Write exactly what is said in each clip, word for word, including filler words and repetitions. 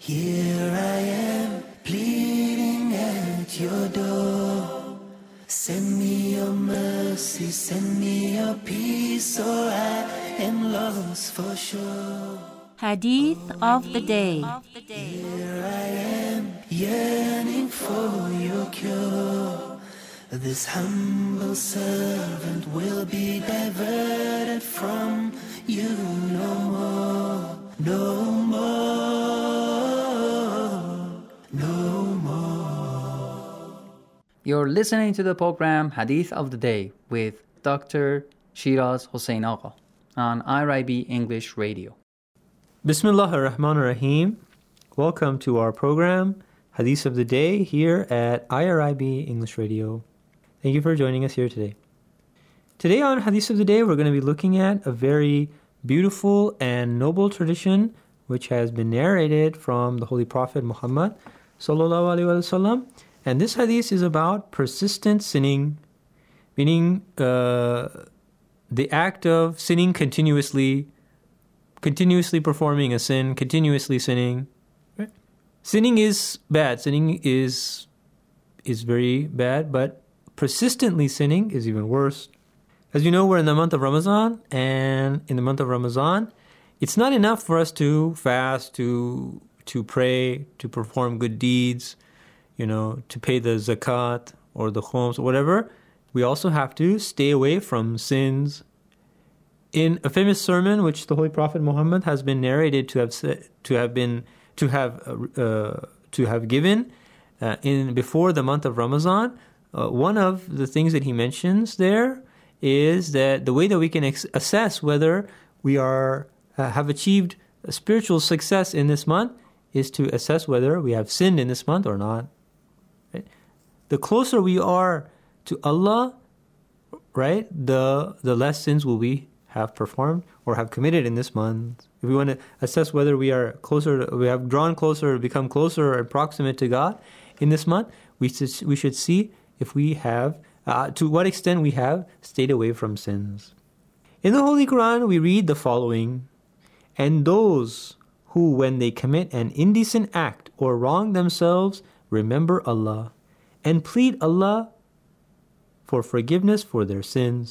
Here I am, pleading at your door. Send me your mercy, send me your peace, or I am lost for sure. Hadith of the Day. Here I am, yearning for your cure. This humble servant will be diverted from you no more, no more, no more. You're listening to the program Hadith of the Day with Doctor Shiraz Hossein Agha on I R I B English Radio. Bismillah ar-Rahman ar-Rahim. Welcome to our program Hadith of the Day here at I R I B English Radio. Thank you for joining us here today. Today on Hadith of the Day, we're going to be looking at a very beautiful and noble tradition which has been narrated from the Holy Prophet Muhammad sallallahu alaihi wasallam. And this hadith is about persistent sinning, meaning uh, the act of sinning continuously, continuously performing a sin, continuously sinning. Right? Sinning is bad. Sinning is is very bad, but persistently sinning is even worse. As you know, we're in the month of Ramadan, and in the month of Ramadan, it's not enough for us to fast, to to pray, to perform good deeds, you know, to pay the zakat or the khums or whatever. We also have to stay away from sins. In a famous sermon, which the Holy Prophet Muhammad has been narrated to have to have been to have uh, to have given uh, in before the month of Ramadan, uh, one of the things that he mentions there is that the way that we can ex- assess whether we are uh, have achieved a spiritual success in this month is to assess whether we have sinned in this month or not. Right? The closer we are to Allah, right, the the less sins will we have performed or have committed in this month. If we want to assess whether we are closer, we have drawn closer, become closer and proximate to God in this month, we should, we should see if we have, uh, to what extent we have stayed away from sins. In the Holy Quran, we read the following: "And those who, when they commit an indecent act or wrong themselves, remember Allah and plead Allah for forgiveness for their sins.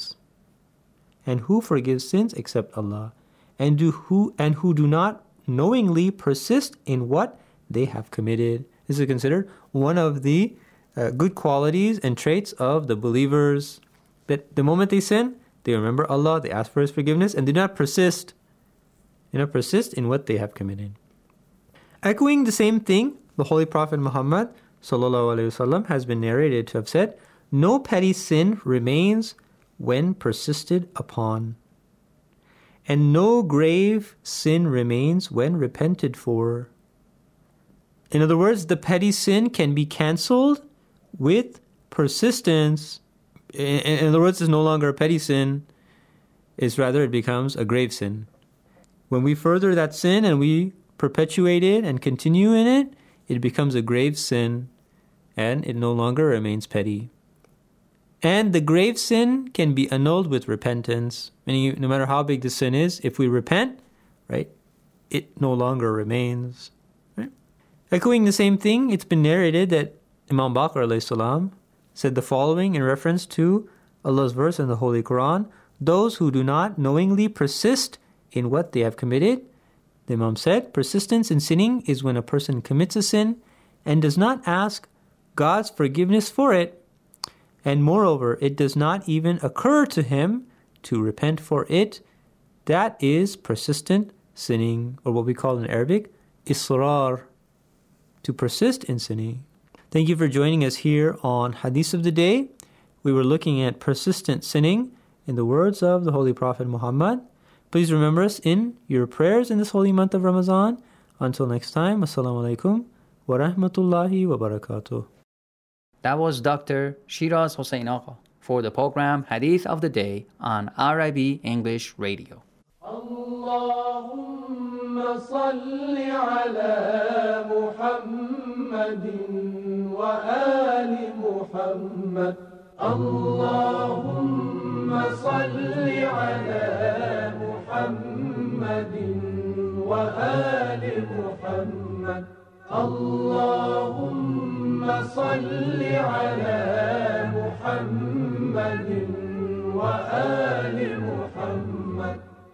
And who forgives sins except Allah, and do who and who do not knowingly persist in what they have committed." This is considered one of the uh, good qualities and traits of the believers, that the moment they sin, they remember Allah, they ask for His forgiveness, and do not persist, do not persist in what they have committed. Echoing the same thing, the Holy Prophet Muhammad sallallahu alaihi wasallam has been narrated to have said, "No petty sin remains when persisted upon, and no grave sin remains when repented for." In other words, the petty sin can be cancelled with persistence. In other words, it's no longer a petty sin, it's rather it becomes a grave sin. When we further that sin and we perpetuate it and continue in it, it becomes a grave sin and it no longer remains petty. And the grave sin can be annulled with repentance, meaning no matter how big the sin is, if we repent, right, it no longer remains. Right? Echoing the same thing, it's been narrated that Imam Baqir alayhi salam said the following in reference to Allah's verse in the Holy Quran: "Those who do not knowingly persist in what they have committed," the Imam said, persistence in sinning is when a person commits a sin and does not ask God's forgiveness for it, and moreover, it does not even occur to him to repent for it. That is persistent sinning, or what we call in Arabic, israr, to persist in sinning. Thank you for joining us here on Hadith of the Day. We were looking at persistent sinning in the words of the Holy Prophet Muhammad. Please remember us in your prayers in this holy month of Ramadan. Until next time, Assalamu alaikum wa rahmatullahi wa barakatuh. That was Doctor Shiraz Hossein Agha for the program Hadith of the Day on I R I B English Radio. Allahumma salli ala Muhammadin wa ali Muhammad. Allahumma salli ala Muhammadin wa ali Muhammad. اللهم صل على محمد وآل محمد